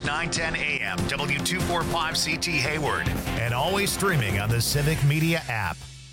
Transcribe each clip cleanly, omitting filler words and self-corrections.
910 AM, W245CT Hayward, and always streaming on the Civic Media app.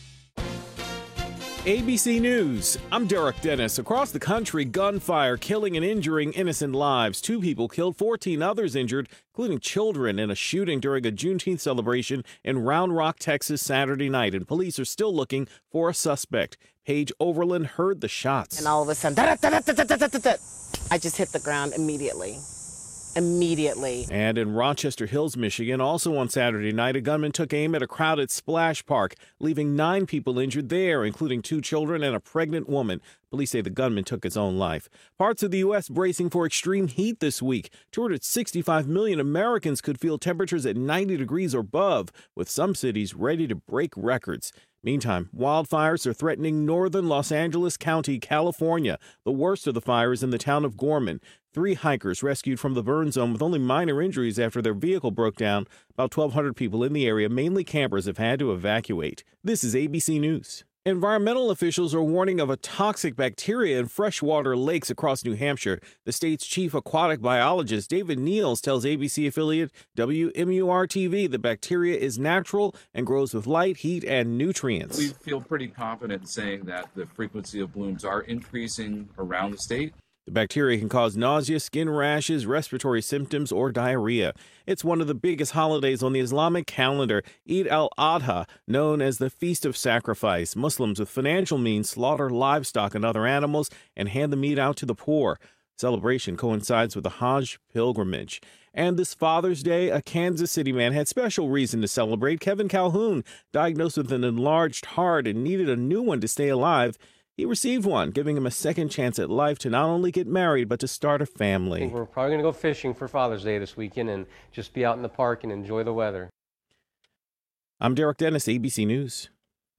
ABC News. I'm Derek Dennis. Across the country, gunfire killing and injuring innocent lives. 2 people killed, 14 others injured, including children, in a shooting during a Juneteenth celebration in Round Rock, Texas, Saturday night. And police are still looking for a suspect. Paige Overland heard the shots. And all of a sudden, I just hit the ground immediately. And in Rochester Hills, Michigan, also on Saturday night, a gunman took aim at a crowded splash park, leaving 9 people injured there, including 2 children and a pregnant woman. Police say the gunman took his own life. Parts of the U.S. bracing for extreme heat this week. 265 million Americans could feel temperatures at 90 degrees or above, with some cities ready to break records. Meantime, wildfires are threatening northern Los Angeles County, California. The worst of the fires in the town of Gorman. 3 hikers rescued from the burn zone with only minor injuries after their vehicle broke down. About 1,200 people in the area, mainly campers, have had to evacuate. This is ABC News. Environmental officials are warning of a toxic bacteria in freshwater lakes across New Hampshire. The state's chief aquatic biologist, David Niels, tells ABC affiliate WMUR-TV the bacteria is natural and grows with light, heat, and nutrients. We feel pretty confident in saying that the frequency of blooms are increasing around the state. The bacteria can cause nausea, skin rashes, respiratory symptoms, or diarrhea. It's one of the biggest holidays on the Islamic calendar, Eid al-Adha, known as the Feast of Sacrifice. Muslims with financial means slaughter livestock and other animals and hand the meat out to the poor. Celebration coincides with the Hajj pilgrimage. And this Father's Day, a Kansas City man had special reason to celebrate. Kevin Calhoun, diagnosed with an enlarged heart and needed a new one to stay alive. He received one, giving him a second chance at life to not only get married, but to start a family. I think we're probably going to go fishing for Father's Day this weekend and just be out in the park and enjoy the weather. I'm Derek Dennis, ABC News.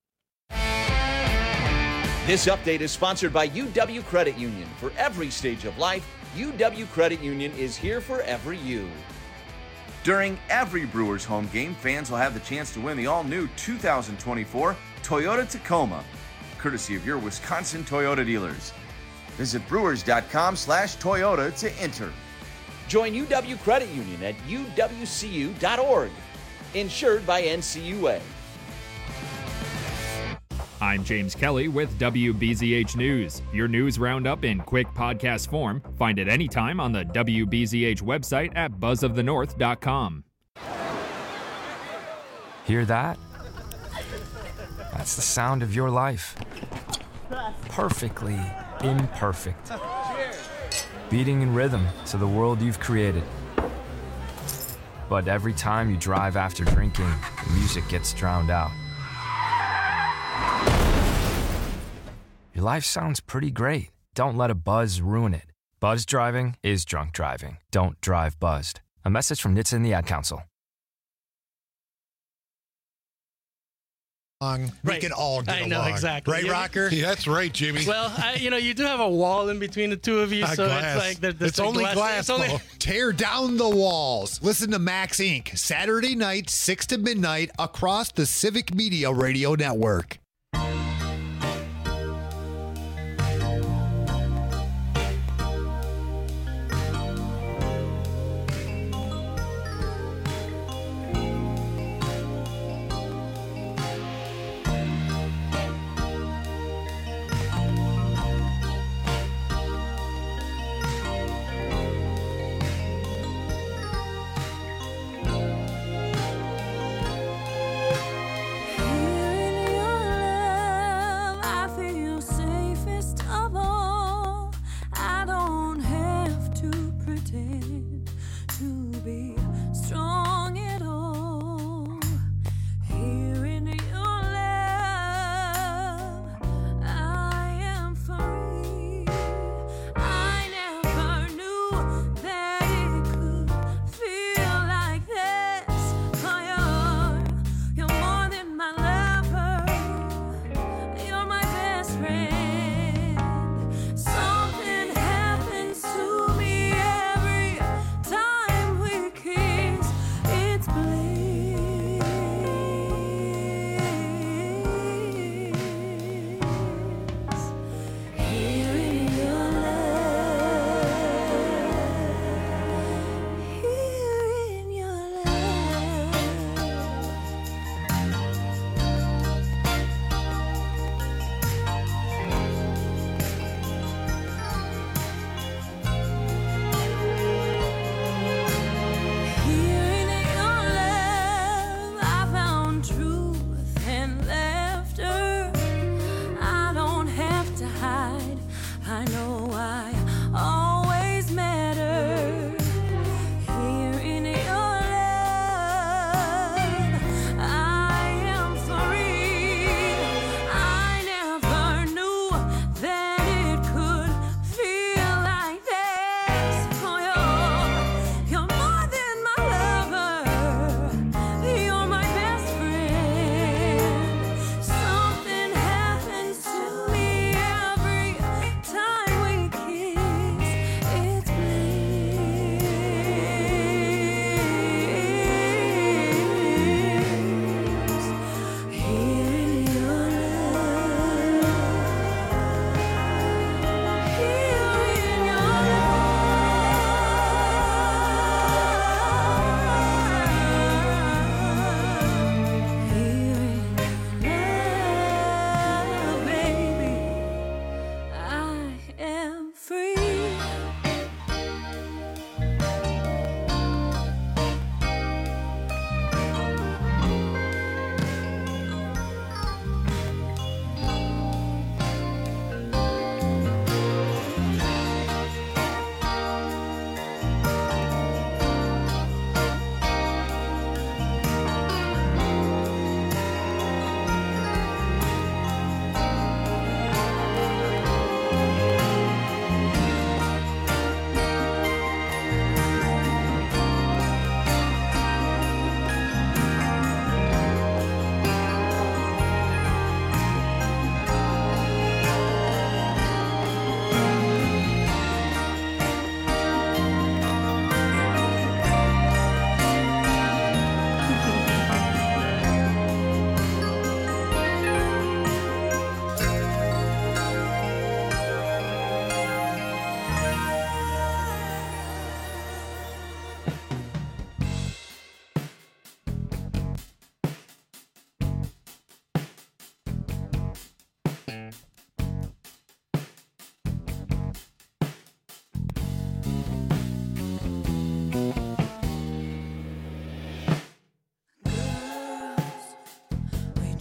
This update is sponsored by UW Credit Union. For every stage of life, UW Credit Union is here for every you. During every Brewers home game, fans will have the chance to win the all-new 2024 Toyota Tacoma, courtesy of your Wisconsin Toyota dealers. Visit brewers.com/Toyota to enter. Join UW Credit Union at uwcu.org. Insured by NCUA. I'm James Kelly with WBZH News. Your news roundup in quick podcast form. Find it anytime on the WBZH website at buzzofthenorth.com. Hear that? That's the sound of your life. Perfectly imperfect. Beating in rhythm to the world you've created. But every time you drive after drinking, the music gets drowned out. Your life sounds pretty great. Don't let a buzz ruin it. Buzz driving is drunk driving. Don't drive buzzed. A message from NHTSA and the Ad Council. We can all get along. I know, exactly. Right, Rocker? Yeah, that's right, Jimmy. Well, you do have a wall in between the two of you, so glass. it's like... It's only glass, though. Tear down the walls. Listen to Max Inc. Saturday night, 6 to midnight, across the Civic Media Radio Network. Here in your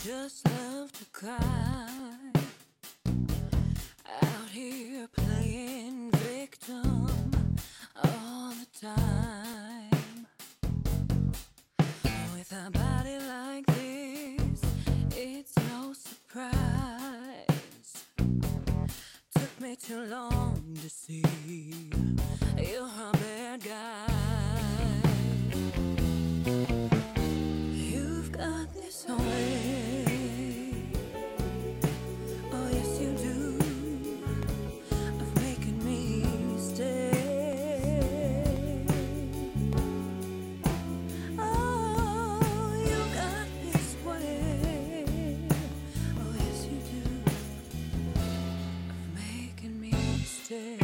just love to cry. Out here playing victim all the time. With a body like this, it's no surprise. Took me too long to see you're a bad guy. You've got this way, oh yes you do, of making me stay. Oh, you got this way, oh yes you do, of making me stay.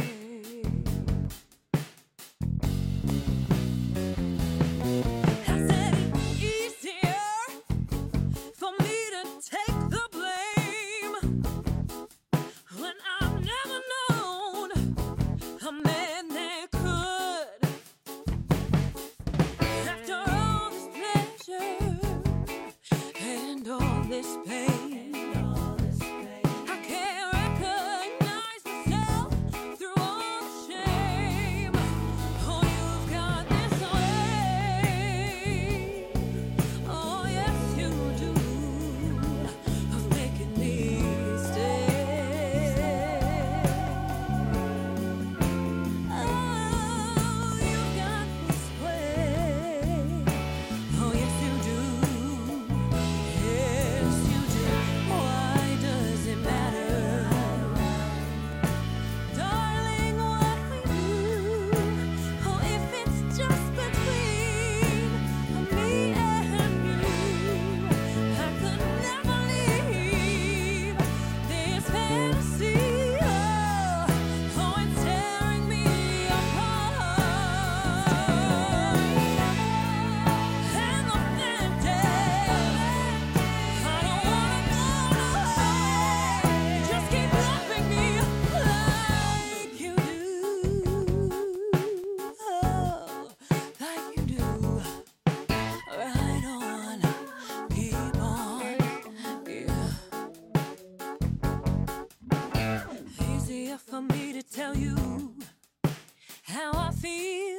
For me to tell you how I feel,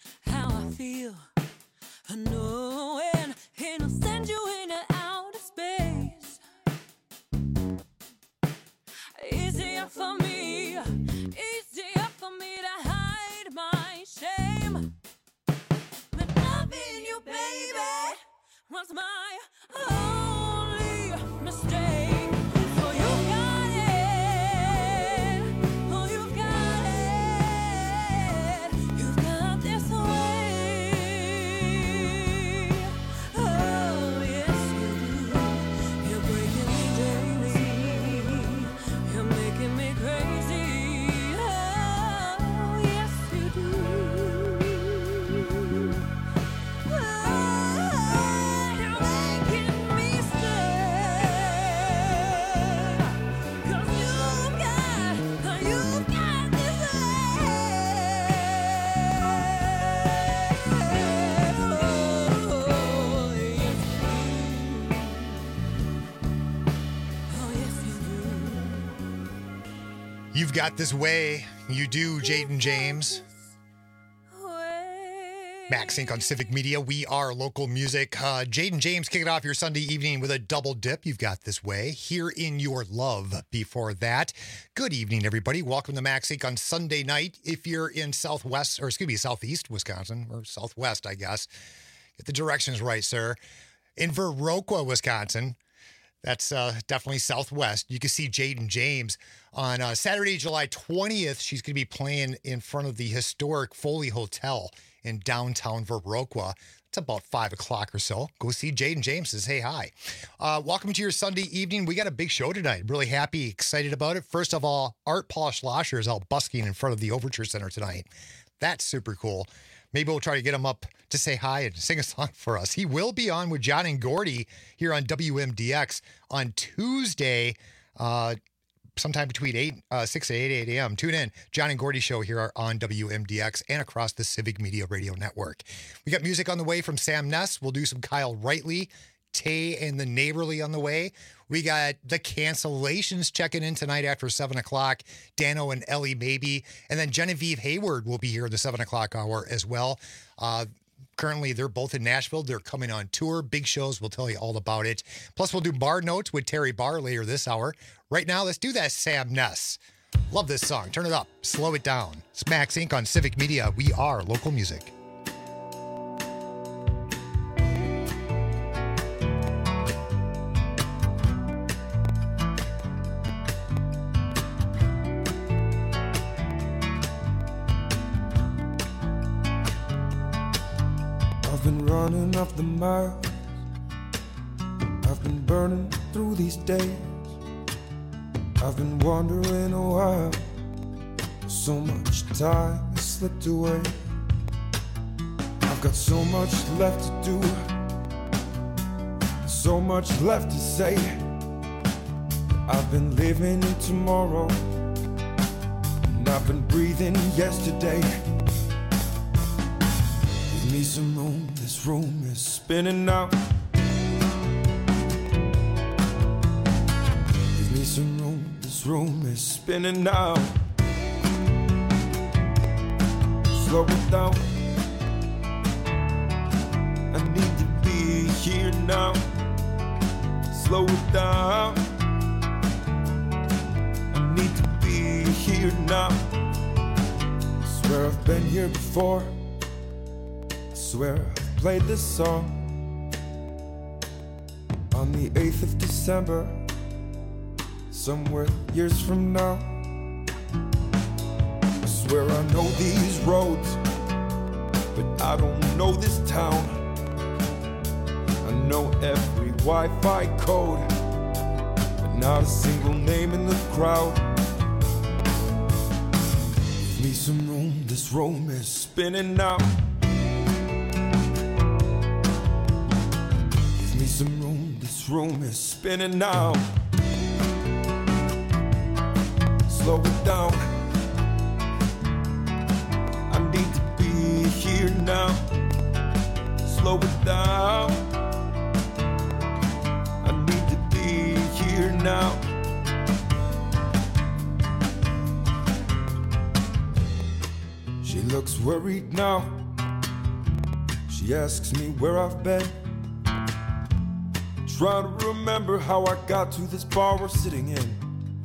knowing it'll send you into outer space. Easier for me to hide my shame. But loving you, baby, was my only mistake. You've got this way. You do, Jaden James. Max Inc. on Civic Media. We are local music. Jaden James kicking off your Sunday evening with a double dip. You've got this way. Here in Your Love before that. Good evening, everybody. Welcome to Max Inc. on Sunday night. If you're in southeast Wisconsin, or southwest, I guess. Get the directions right, sir. In Viroqua, Wisconsin. That's definitely southwest. You can see Jaden James on Saturday, July 20th. She's going to be playing in front of the historic Foley Hotel in downtown Viroqua. It's about 5 o'clock or so. Go see Jaden James. Says, hey, hi. Welcome to your Sunday evening. We got a big show tonight. Really happy, excited about it. First of all, Art Paul Schlosser is out busking in front of the Overture Center tonight. That's super cool. Maybe we'll try to get him up to say hi and sing a song for us. He will be on with John and Gordy here on WMDX on Tuesday, sometime between 6 and 8 a.m. Tune in. John and Gordy show here on WMDX and across the Civic Media Radio Network. We got music on the way from Sam Ness. We'll do some Kyle Rightly. Tay and the Neighborly on the way. We got the Cancellations checking in tonight after 7 o'clock. Dano and Ellie Maybe. And then Genevieve Hayward will be here at the 7 o'clock hour as well. Currently, they're both in Nashville. They're coming on tour. Big shows. We'll tell you all about it. Plus, we'll do Bar Notes with Terry Barr later this hour. Right now, let's do that Sam Ness. Love this song. Turn it up. Slow it down. It's Max Inc. on Civic Media. We are local music. I've been running up the miles. I've been burning through these days. I've been wondering a while. So much time has slipped away. I've got so much left to do, so much left to say. I've been living in tomorrow, and I've been breathing yesterday. Give me some room, this room is spinning now. Give me some room, this room is spinning now. Slow it down, I need to be here now. Slow it down, I need to be here now. I swear I've been here before, I swear I've played this song on the 8th of December, somewhere years from now. I swear I know these roads, but I don't know this town. I know every Wi-Fi code, but not a single name in the crowd. Give me some room, this room is spinning now. Give me some room, this room is spinning now. Slow it down, I need to be here now. Slow it down, I need to be here now. She looks worried now. She asks me where I've been. Trying to remember how I got to this bar we're sitting in.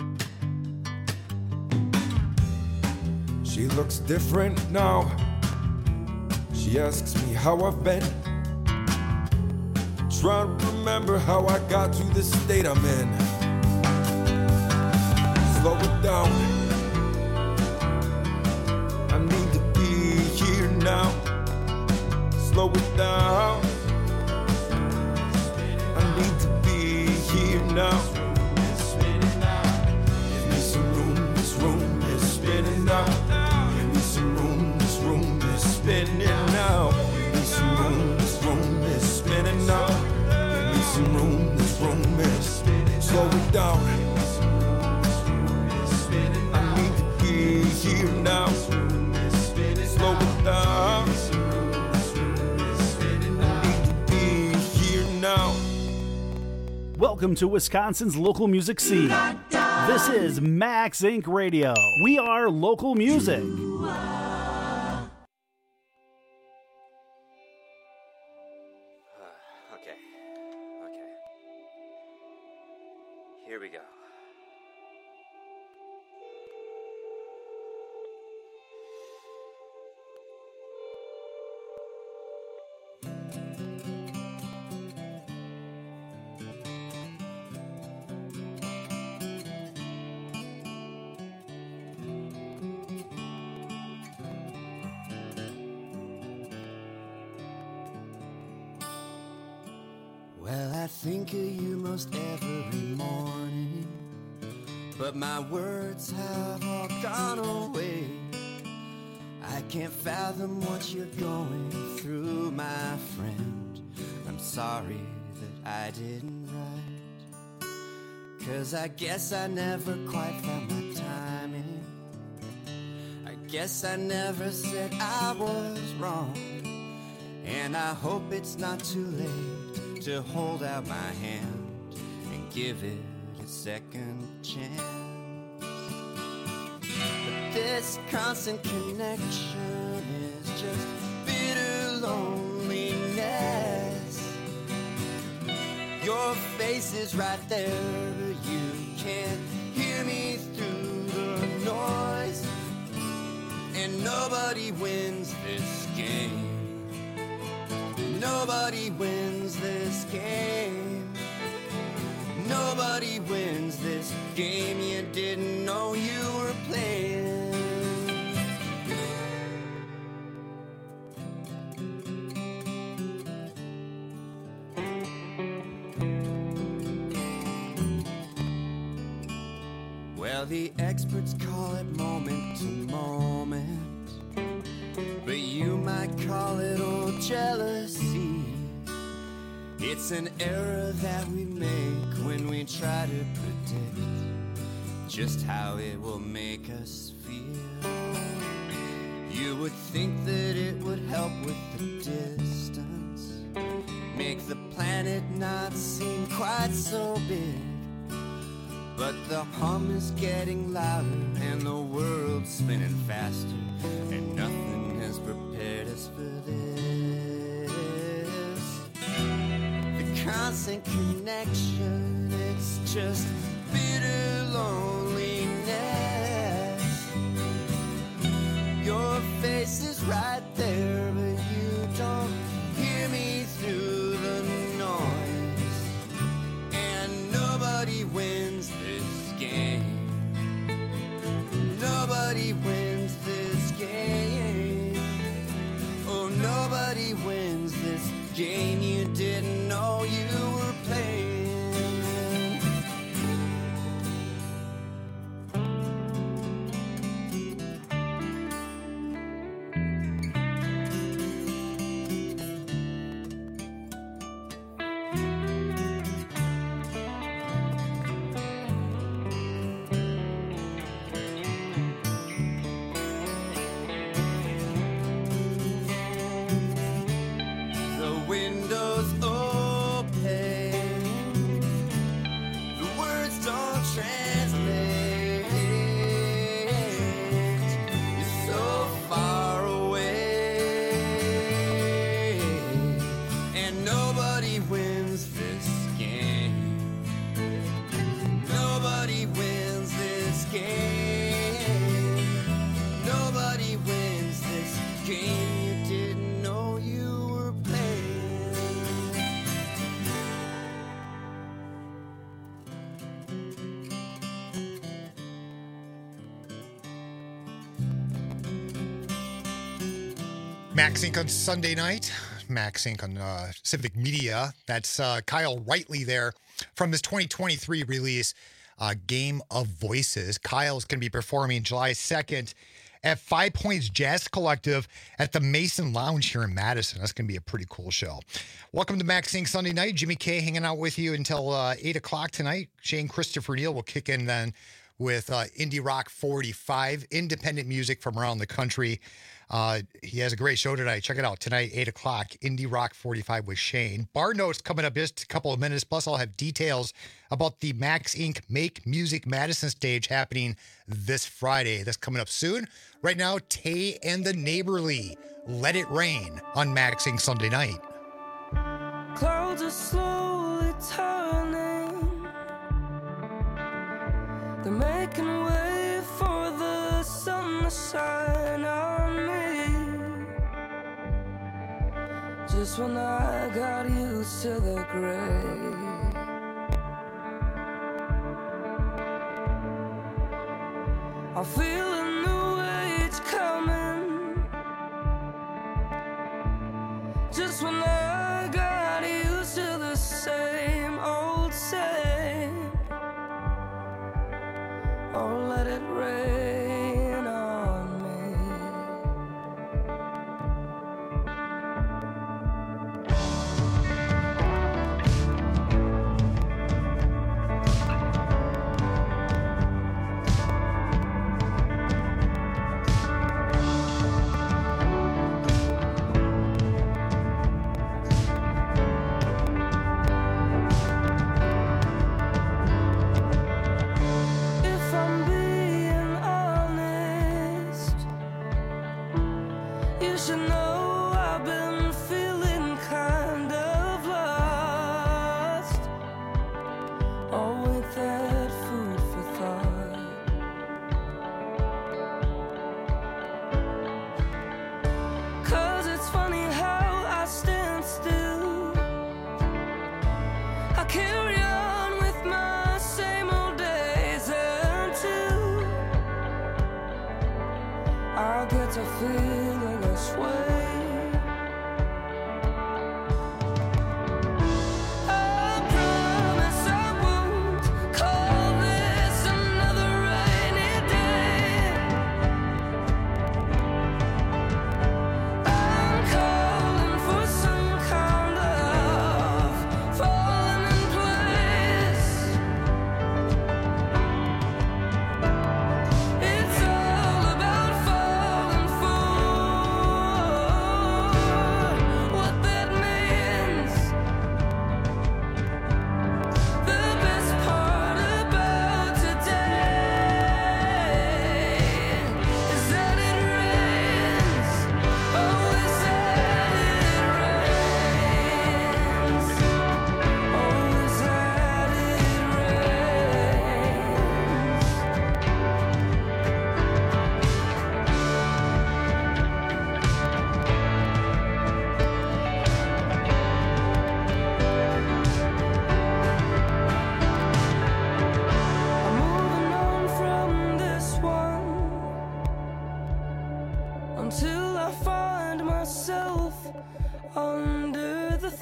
She looks different now. She asks me how I've been. Trying to remember how I got to this state I'm in. Slow it down, I need to be here now. Slow it down, I need to be here now. Give me some room, this room is spinning now. Give me some room, this room is spinning now. Give me some room, this room is spinning now. Give me some room, this room is spinning. Slow it down, I need to be here now. Slow it down, I need to be here now. Welcome to Wisconsin's local music scene. This is Max Inc. Radio. We are local music. Okay. Here we go. Well, I think of you most every morning, but my words have all gone away. I can't fathom what you're going through, my friend. I'm sorry that I didn't write, 'cause I guess I never quite found my timing. I guess I never said I was wrong, and I hope it's not too late to hold out my hand and give it a second chance. But this constant connection is just bitter loneliness. Your face is right there, but you can't hear me through the noise. And nobody wins this game. Nobody wins this game. Nobody wins this game you didn't know you were playing. Well, the experts call it moment to moment, but you might call it old jealousy. It's an error that we make when we try to predict just how it will make us feel. You would think that it would help with the distance, make the planet not seem quite so big. But the hum is getting louder and the world's spinning faster, and nothing has prepared us for this. The constant connection, it's just bitter loneliness. Your face is right there, but you don't hear me through the noise. And nobody wins this game. Nobody wins this game. Oh, nobody wins this game you didn't know you were playing. Max Inc. on Sunday night. Max Inc. on Civic Media. That's Kyle Rightly there from his 2023 release, Game of Voices. Kyle's going to be performing July 2nd at 5 Points Jazz Collective at the Mason Lounge here in Madison. That's going to be a pretty cool show. Welcome to Max Inc. Sunday night. Jimmy K hanging out with you until 8 o'clock tonight. Shane Christopher Neal will kick in then with Indie Rock 45, independent music from around the country. He has a great show tonight. Check it out. Tonight, 8 o'clock, Indie Rock 45 with Shane. Bar Notes coming up just a couple of minutes. Plus, I'll have details about the Max Inc. Make Music Madison stage happening this Friday. That's coming up soon. Right now, Tay and the Neighborly, Let It Rain on Max Inc. Sunday night. Clouds are slowly turning. They're making way for the sun to shine on me. Just when I got used to the gray, I feel a new age coming. Just when I got used to the same old same. Oh, let it rain on me.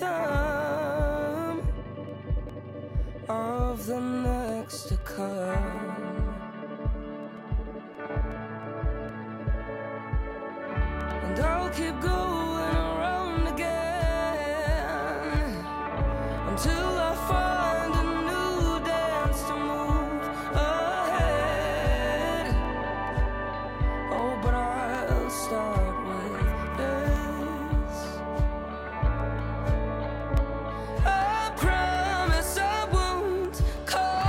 rhythm of the next to come. And I'll keep going around again until I find a new dance to move ahead. Oh, but I'll start with this. I promise I won't call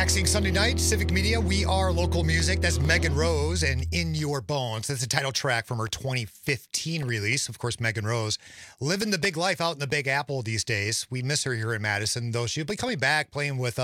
Maxing Sunday night, Civic Media, we are local music. That's Megan Rose and In Your Bones. That's the title track from her 2015 release. Of course, Megan Rose living the big life out in the Big Apple these days. We miss her here in Madison, though she'll be coming back playing with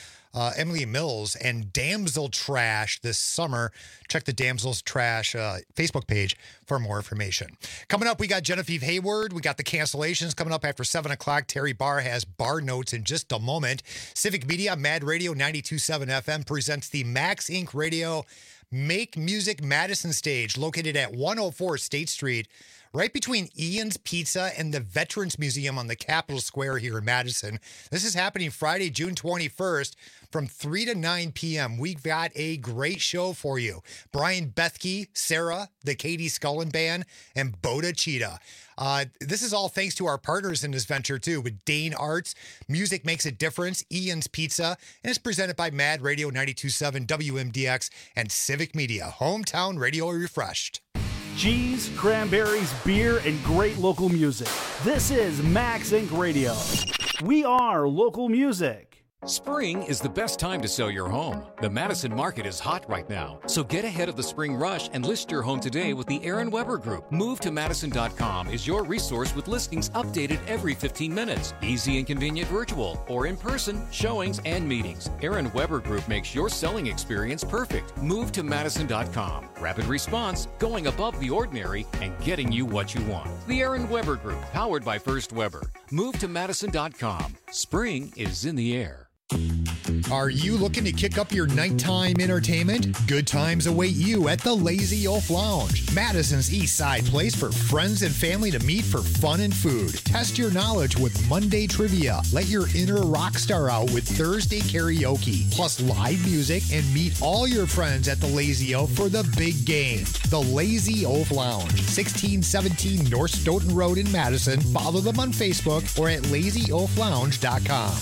Emily Mills and Damsel Trash this summer. Check the Damsel's Trash Facebook page for more information. Coming up, we got Genevieve Hayward. We got the cancellations coming up after 7 o'clock. Terry Barr has bar notes in just a moment. Civic Media, Mad Radio 92.7 FM presents the Max Inc. Radio Make Music Madison stage located at 104 State Street, right between Ian's Pizza and the Veterans Museum on the Capitol Square here in Madison. This is happening Friday, June 21st from 3 to 9 p.m. We've got a great show for you. Brian Bethke, Sarah, the Katie Scullin Band, and Boda Cheetah. This is all thanks to our partners in this venture, too, with Dane Arts, Music Makes a Difference, Ian's Pizza, and it's presented by Mad Radio 92.7 WMDX and Civic Media, Hometown Radio Refreshed. Cheese, cranberries, beer, and great local music. This is Max Inc. Radio. We are local music. Spring is the best time to sell your home. The Madison market is hot right now, so get ahead of the spring rush and list your home today with the Aaron Weber Group. MoveToMadison.com is your resource with listings updated every 15 minutes. Easy and convenient virtual or in-person showings and meetings. Aaron Weber Group makes your selling experience perfect. MoveToMadison.com. Rapid response, going above the ordinary, and getting you what you want. The Aaron Weber Group, powered by First Weber. MoveToMadison.com. Spring is in the air. Are you looking to kick up your nighttime entertainment? Good times await you at the Lazy Oaf Lounge, Madison's East Side place for friends and family to meet for fun and food. Test your knowledge with Monday trivia. Let your inner rock star out with Thursday karaoke, plus live music, and meet all your friends at the Lazy Oaf for the big game. The Lazy Oaf Lounge, 1617 North Stoughton Road in Madison. Follow them on Facebook or at lazyoaflounge.com.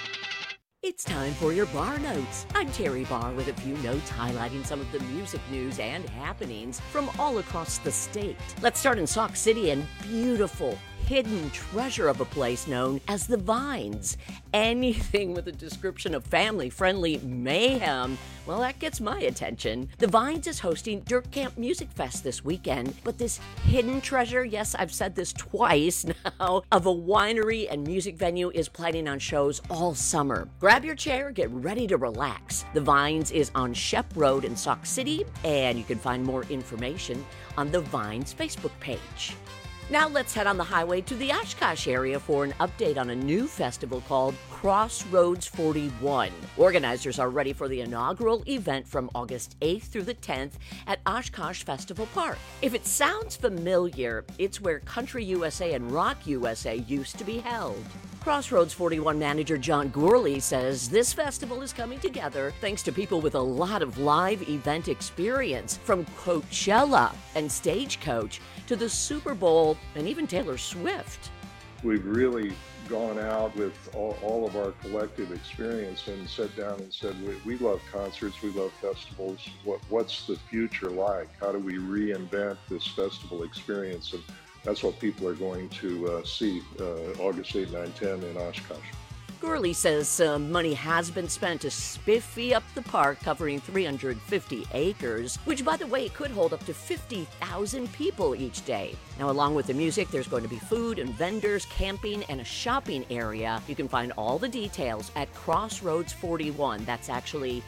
It's time for your Bar Notes. I'm Terry Barr with a few notes highlighting some of the music news and happenings from all across the state. Let's start in Sauk City and beautiful hidden treasure of a place known as the Vines. Anything with a description of family-friendly mayhem, well, that gets my attention. The Vines is hosting Dirt Camp Music Fest this weekend, but this hidden treasure, yes, I've said this twice now, of a winery and music venue is planning on shows all summer. Grab your chair, get ready to relax. The Vines is on Shep Road in Sauk City, and you can find more information on the Vines Facebook page. Now let's head on the highway to the Oshkosh area for an update on a new festival called Crossroads 41. Organizers are ready for the inaugural event from August 8th through the 10th at Oshkosh Festival Park. If it sounds familiar, it's where Country USA and Rock USA used to be held. Crossroads 41 manager John Gourley says this festival is coming together thanks to people with a lot of live event experience, from Coachella and Stagecoach to the Super Bowl and even Taylor Swift. We've really gone out with all of our collective experience and sat down and said, we love concerts, we love festivals. What's the future like? How do we reinvent this festival experience? And that's what people are going to see August 8, 9, 10 in Oshkosh. Gourley says some money has been spent to spiffy up the park, covering 350 acres, which, by the way, could hold up to 50,000 people each day. Now, along with the music, there's going to be food and vendors, camping, and a shopping area. You can find all the details at Crossroads 41. That's actually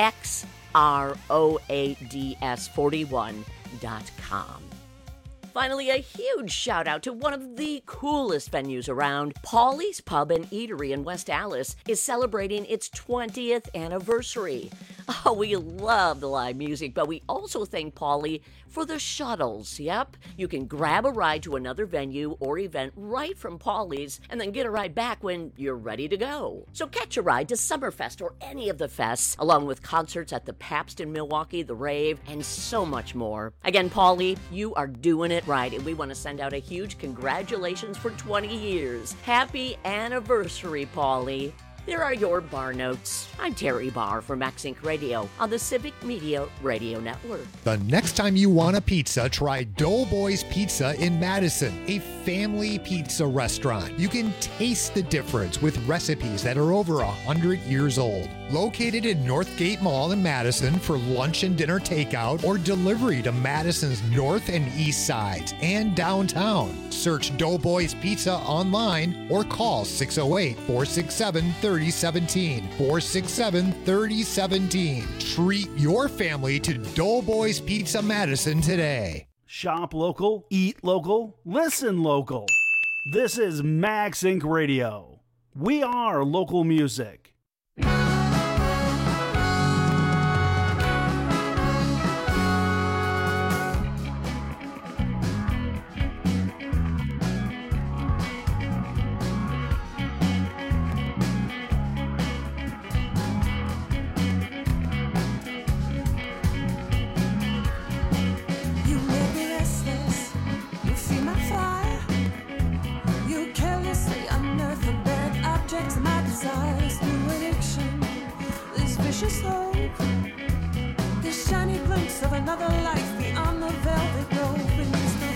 XROADS41.com. Finally, a huge shout out to one of the coolest venues around. Paulie's Pub and Eatery in West Allis is celebrating its 20th anniversary. Oh, we love the live music, but we also thank Paulie for the shuttles. Yep, you can grab a ride to another venue or event right from Paulie's and then get a ride back when you're ready to go. So catch a ride to Summerfest or any of the fests, along with concerts at the Pabst in Milwaukee, the Rave, and so much more. Again, Paulie, you are doing it right, and we want to send out a huge congratulations for 20 years. Happy anniversary, Paulie. There are your Bar Notes. I'm Terry Barr for Max Inc. Radio on the Civic Media Radio Network. The next time you want a pizza, try Doughboys Pizza in Madison, a family pizza restaurant. You can taste the difference with recipes that are over 100 years old. Located in Northgate Mall in Madison for lunch and dinner takeout or delivery to Madison's north and east sides and downtown. Search Doughboys Pizza online or call 608-467-3017. 467-3017. Treat your family to Doughboys Pizza Madison today. Shop local, eat local, listen local. This is Max Inc. Radio. We are local music. This shiny glimpse of another life beyond the velvet rope, and it's the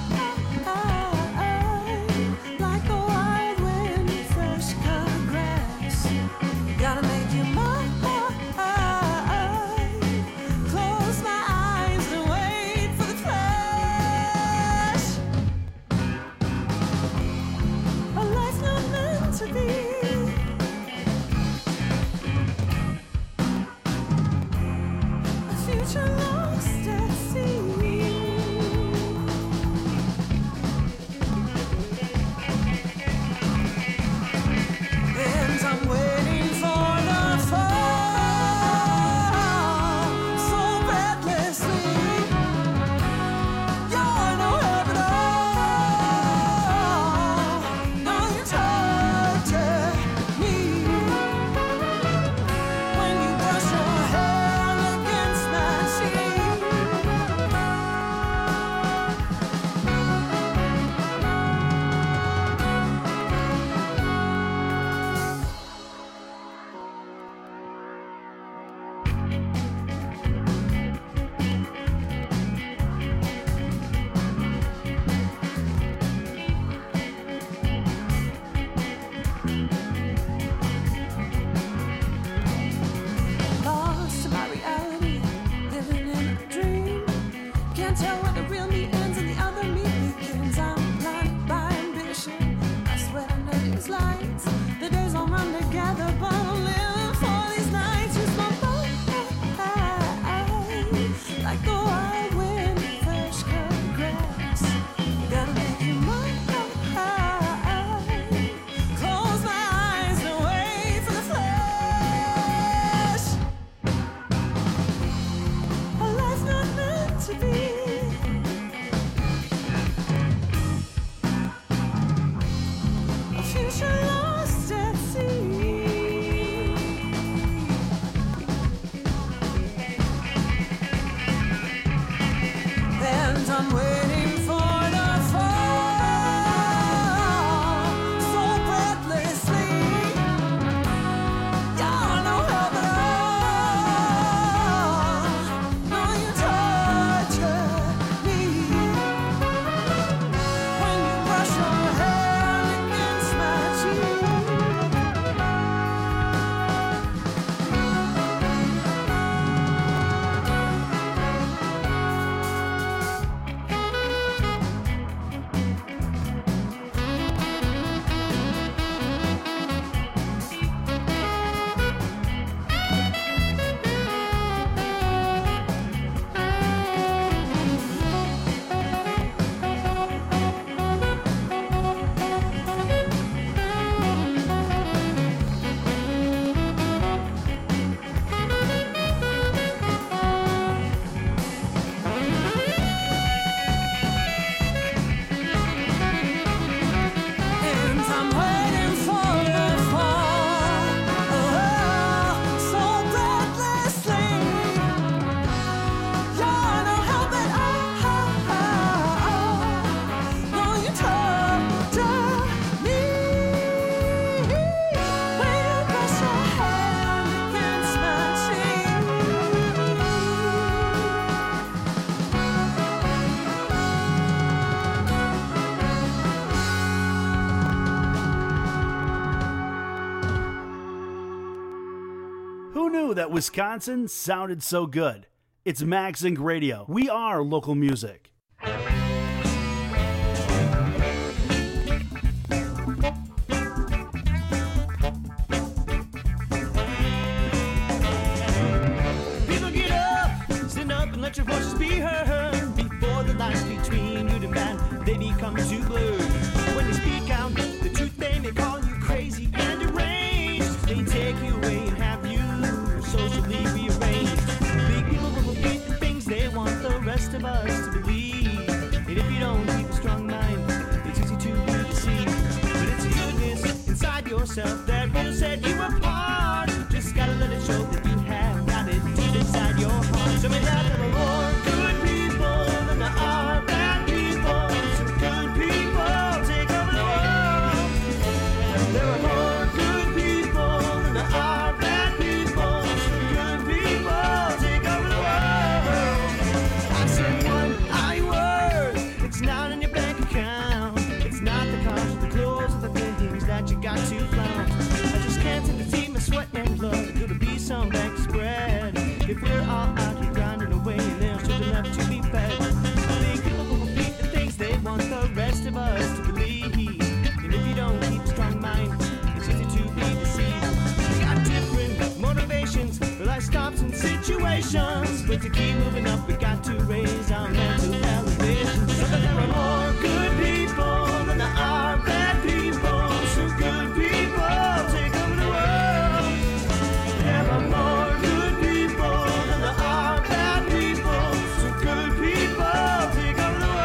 like the wild wind, fresh cut grass. Gotta make you mine. Close my eyes and wait for the flash. A life not meant to be. Future lost at sea. And I'm waiting for the fall, so breathlessly. You're no help at all. No, you torture me when you brush your hand against my cheek. Lost in my reality, living in a dream. Can't tell where the real me ends and the other me begins. I'm blinded by ambition. I swear I know these lights. The days all run together, but I'm living for these nights. Use my mind like the wild wind, fresh cut grass. Gotta make you mine. Close my eyes and wait for the flash. A life not meant to be. A future lost at sea. And I'm waiting for the fall, so breathlessly. You're no help at all. No, you torture me when you brush your hand against my cheek. that Wisconsin sounded so good. It's Max Inc. Radio. We are local music. People get up, stand up and let your voices be heard. Before the lines between you and man, they become too blurred. When you speak out the truth, they may call you crazy and deranged. They take you away and have you socially rearranged. Big people will repeat the things they want the rest of us to believe. And if you don't keep a strong mind, it's easy to be deceived. But it's goodness inside yourself that will set you apart. Just gotta let it show that you have got it deep inside your heart. So may that there are more good people than there are bad people. So good people take over the world. There are more good people than there are bad people. So good people take over the world. I said one I words. It's not in your bank account. It's not the cars or the clothes or the things that you got to flaunt. I just can't seem to see my sweat and blood. Gonna be some bank spread. If we're all out here grinding away and there's still enough to be fed. I think people will repeat the things they want the rest of us to believe. And if you don't keep a strong mind, it's easy to be deceived. We got different motivations for life stops and situations. But to keep moving up, we got to raise our mental elevation. So that there are more good people than there are bad people. So good people take over the world. There are more good people than there are bad people. So good people take over the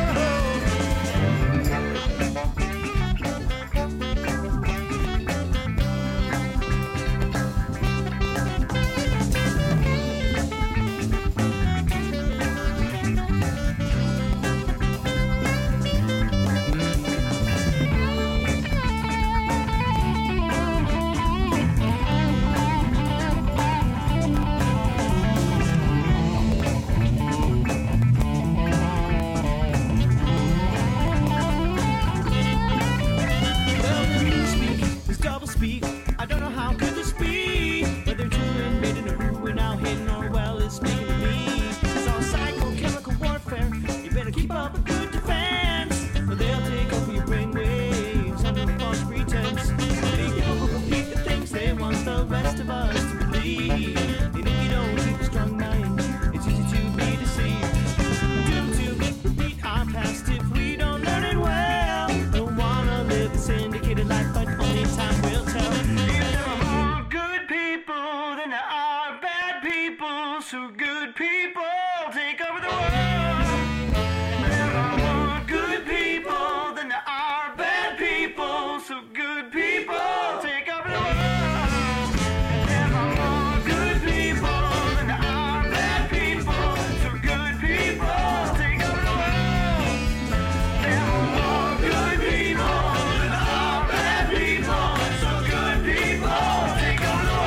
Well, the newspeak is double speak. I don't know how could this be. Whether children made in a ruin now hidden or well is speaking to me. It's all psychochemical warfare. You better keep up a good defense, or they'll take over your brainwaves under a false pretense. Big people will repeat the things they want the rest of us to believe. And if you don't keep a strong mind, it's easy to be deceived. Doomed to repeat our past if we don't learn it well. Don't wanna live a syndicated life, but only time will tell. If there are more good people than there are bad people, so good people take over the world. There are more good people than there are bad people, so good people take over the world. There are more good people than there are bad people, so good people take over the world. There are more good people than there are bad people, so good people take over the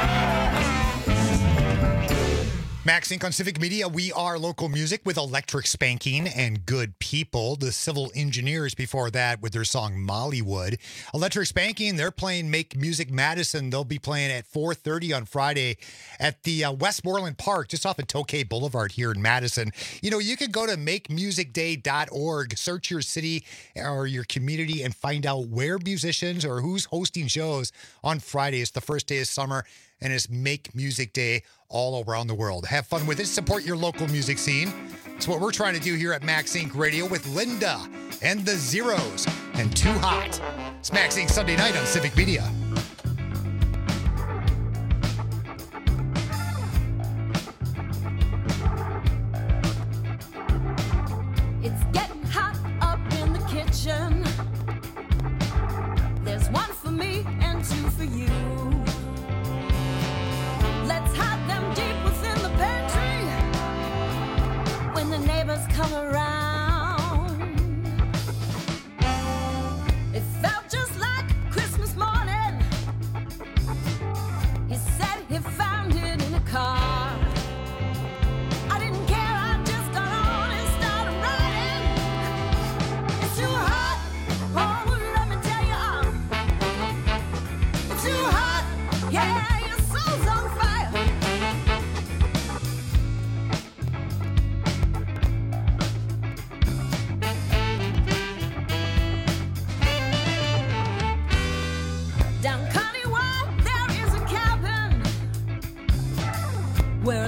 world. Max Inc. on Civic Media. We are local music with Electric Spanking and Good People. The Civil Engineers before that with their song Mollywood. Electric Spanking, they're playing Make Music Madison. They'll be playing at 4:30 on Friday at the Westmoreland Park, just off of Tokay Boulevard here in Madison. You know, you can go to makemusicday.org, search your city or your community and find out where musicians or who's hosting shows on Friday. It's the first day of summer and it's Make Music Day all around the world. Have fun with it. Support your local music scene. It's what we're trying to do here at Max Inc. Radio with Linda and the Zeros and Too Hot. It's Max Inc. Sunday night on Civic Media. It's getting hot up in the kitchen. There's one for me and two for you. Let's hide them deep within the pantry when the neighbors come around. It felt just like Christmas morning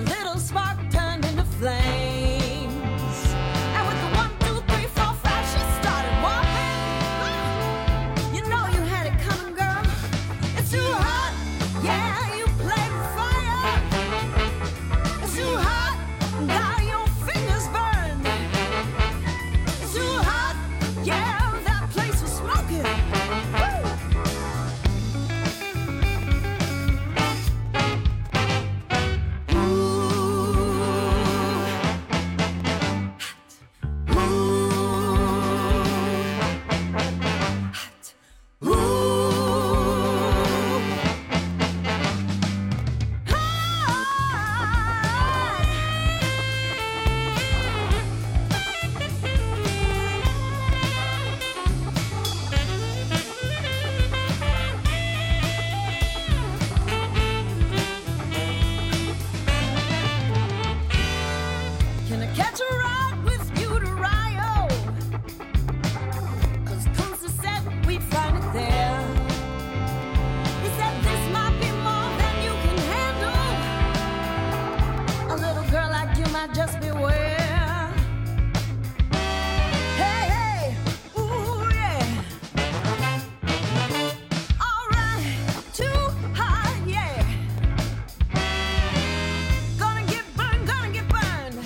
little spark turned into flames. And with the 1, 2, 3, 4, 5, she started walking. You know you had it coming, girl. It's too hot, yeah, you play with fire. It's too hot, now your fingers burn. It's too hot, yeah, that place was smoking. Woo! Can I catch a ride with you to Rio? 'Cause Kunze said we'd find it there. He said this might be more than you can handle. A little girl like you might just beware. Hey, hey, ooh, yeah. All right, too hot, yeah. Gonna get burned, gonna get burned.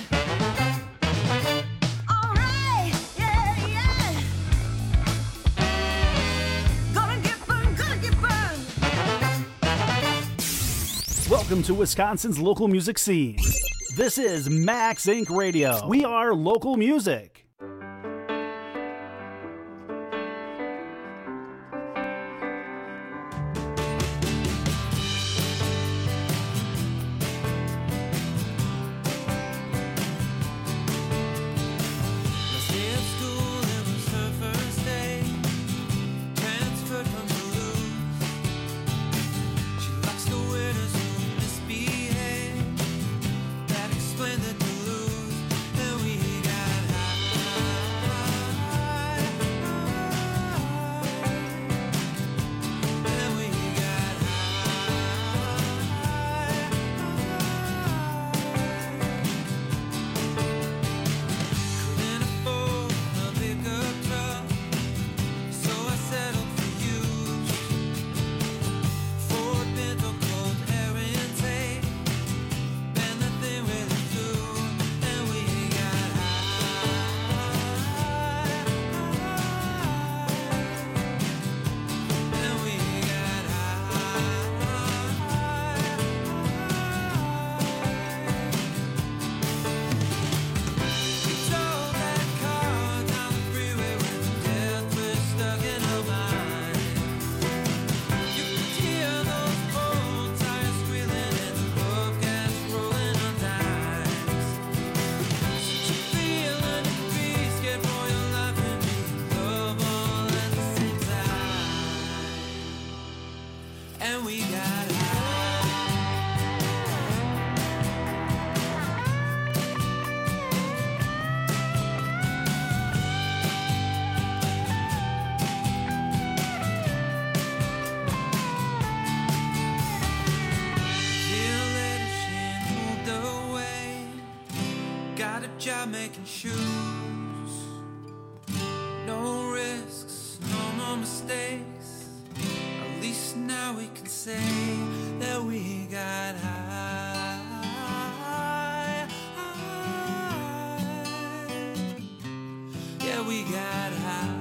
All right, yeah, yeah. Gonna get burned, gonna get burned. Welcome to Wisconsin's local music scene. This is Max Inc. Radio. We are local music. job making shoes. No risks, no more mistakes. At least now we can say that we got high. Yeah, we got high.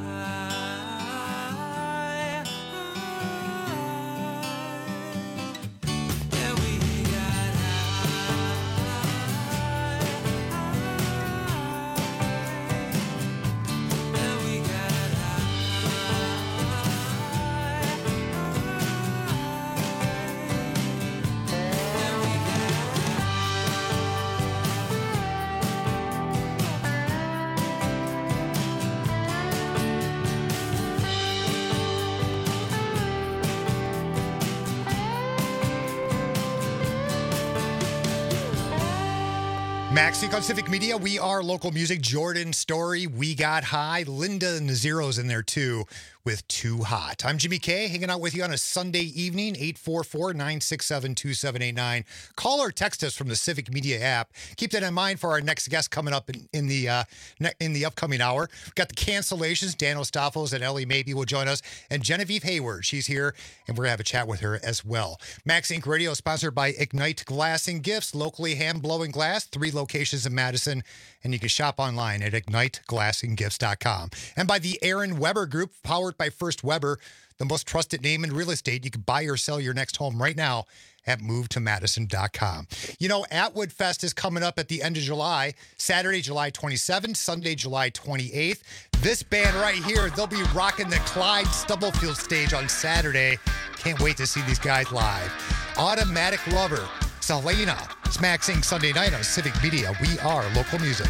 Maxi on Civic Media, we are local music. Jordan Story, We Got High. Linda Naziro's in there too with Too Hot. I'm Jimmy K, hanging out with you on a Sunday evening, 844-967-2789. Call or text us from the Civic Media app. Keep that in mind for our next guest coming up in the upcoming hour. We've got the cancellations. Dan Ostafos and Ellie Maybe will join us. And Genevieve Hayward, she's here, and we're going to have a chat with her as well. Max Inc. Radio is sponsored by Ignite Glass and Gifts, locally hand-blowing glass, 3 locations in Madison, and you can shop online at IgniteGlassandGifts.com. And by the Aaron Weber Group, powered by First Weber, the most trusted name in real estate. You can buy or sell your next home right now at MoveToMadison.com. You know, Atwood Fest is coming up at the end of July, Saturday, July 27th, Sunday, July 28th. This band right here, they'll be rocking the Clyde Stubblefield stage on Saturday. Can't wait to see these guys live. Automatic Lover, Selena, it's Max Inc. Sunday night on Civic Media. We are local music.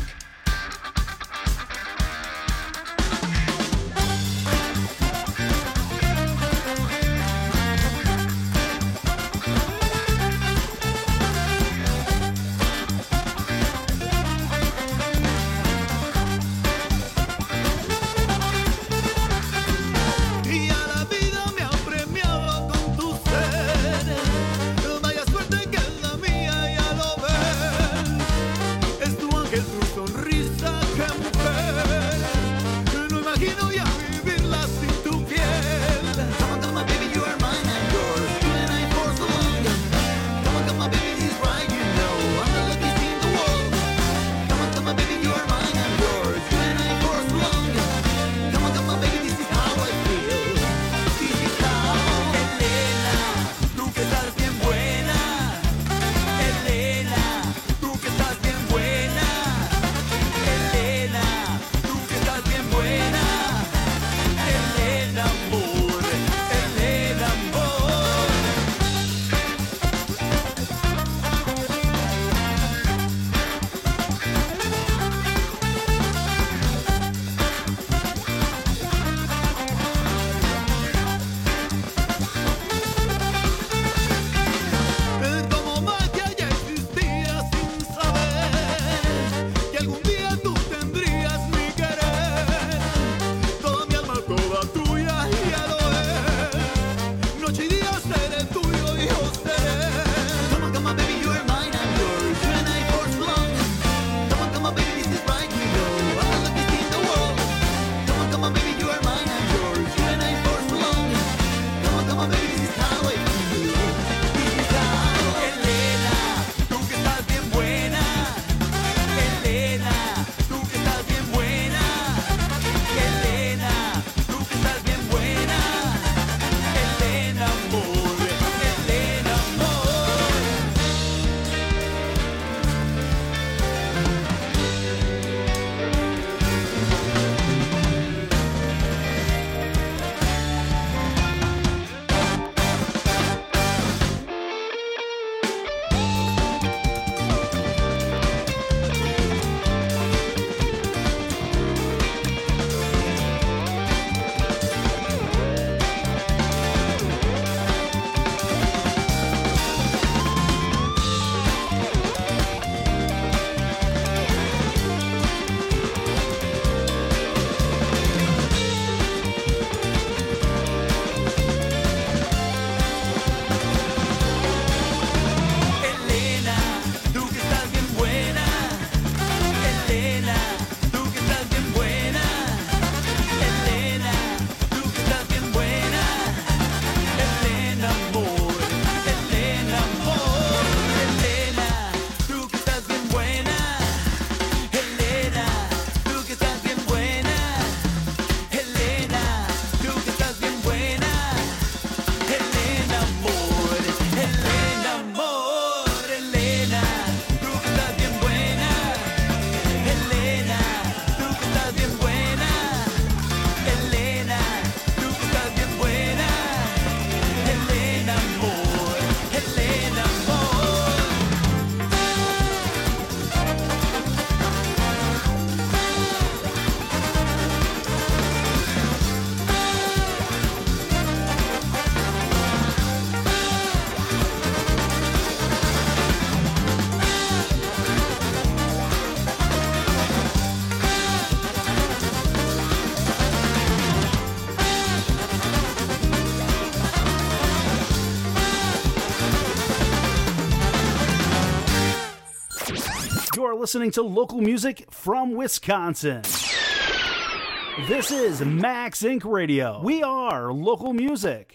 Sonríe. You're listening to local music from Wisconsin. This is Max Inc. Radio. We are local music.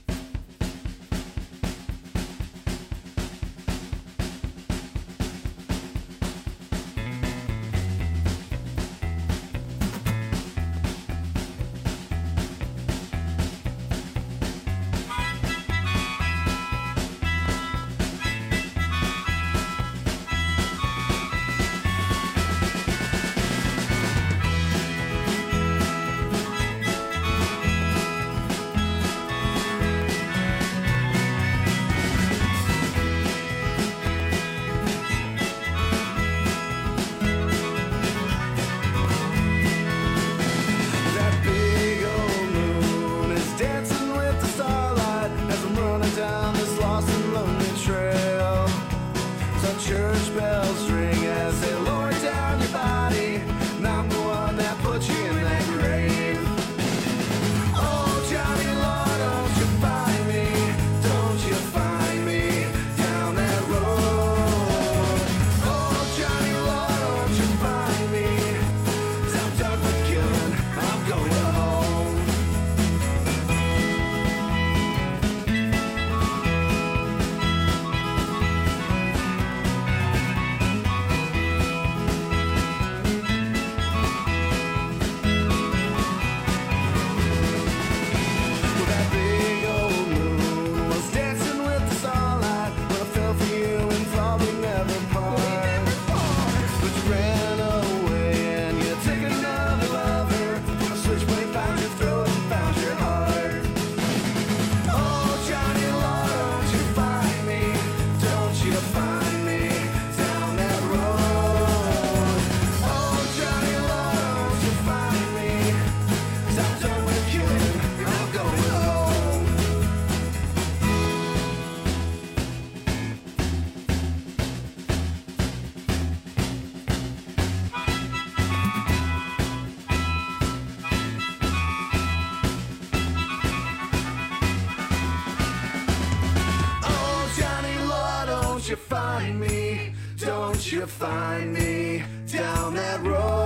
Don't you find me down that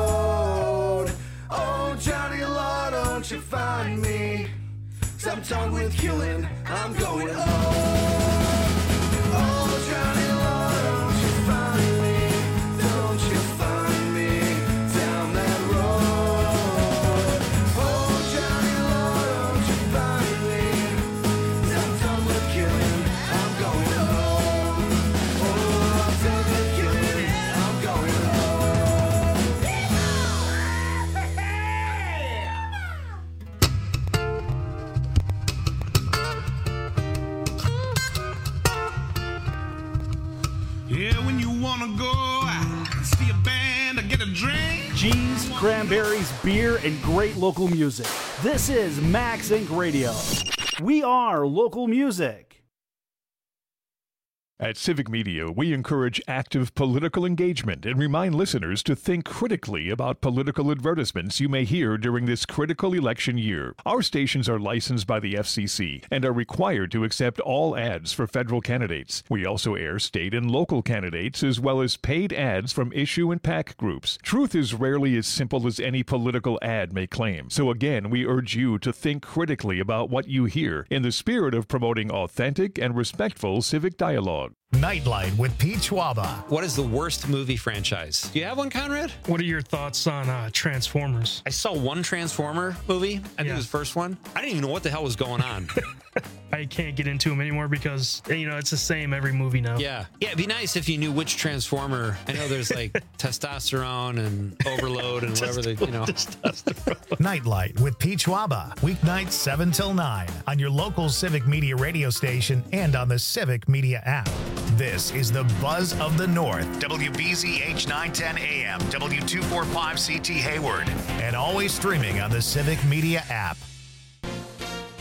road? Oh, Johnny Law, don't you find me? 'Cause I'm done with killing, I'm going home. Oh, Johnny Law, don't you find me? Don't you find me down that road? Oh, Johnny Law, don't you find me? 'Cause I'm done with killing, I'm going home. Oh, I'm done with killing, I'm going Yeah, when you wanna go see a band or get a drink. Cheese, cranberries, beer, and great local music. This is Max Inc. Radio. We are local music. At Civic Media, we encourage active political engagement and remind listeners to think critically about political advertisements you may hear during this critical election year. Our stations are licensed by the FCC and are required to accept all ads for federal candidates. We also air state and local candidates as well as paid ads from issue and PAC groups. Truth is rarely as simple as any political ad may claim. So again, we urge you to think critically about what you hear in the spirit of promoting authentic and respectful civic dialogue. Nightlight with Pete Schwaba. What is the worst movie franchise? Do you have one, Conrad? What are your thoughts on Transformers? I saw one Transformer movie. I think it was the first one. I didn't even know what the hell was going on. I can't get into them anymore because, it's the same every movie now. Yeah, it'd be nice if you knew which Transformer. I know there's like testosterone and overload and whatever they, Nightlight with Pete Schwaba. Weeknights 7 till 9 on your local Civic Media radio station and on the Civic Media app. This is the Buzz of the North, WBZH 910 AM, W245CT Hayward, and always streaming on the Civic Media app.